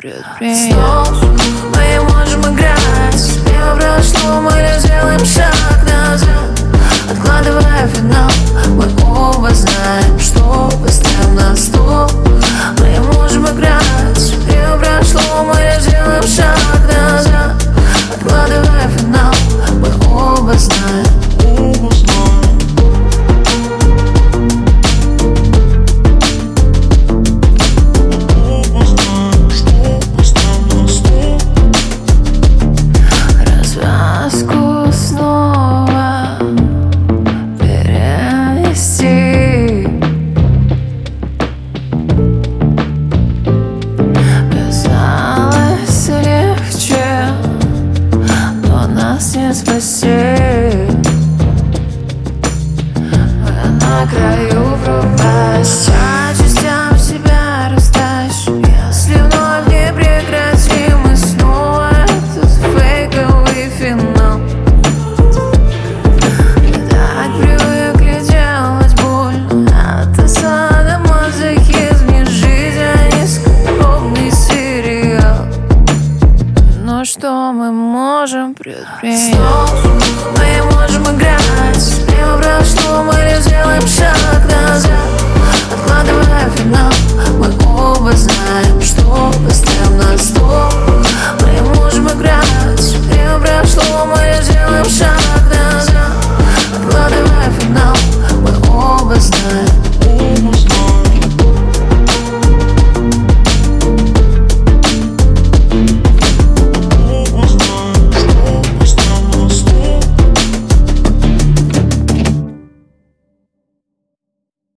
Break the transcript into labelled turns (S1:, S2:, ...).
S1: предпринять. Стоп, мы можем играть. Мимо прошло, мы лишь сделаем шаг назад, откладывая финал. Мы оба знаем, что поставим на стол. Мы можем играть. Мимо прошло, мы лишь сделаем шаг назад, откладывая финал. Мы оба знаем. Развязку снова перенести. Казалось легче, но нас не спасти. Мы на краю пропасти. По частям себя растащу. Если вновь не прекратим, мы снова этот фейковый финал. Мы так привыкли делать больно. От осады мазохизм, не жизнь, а низкопробный сериал. Но что мы можем предпринять? Стоп, мы можем играть. Мимо прошло, мы лишь сделаем шаг назад, откладывая финал. Мы оба знаем,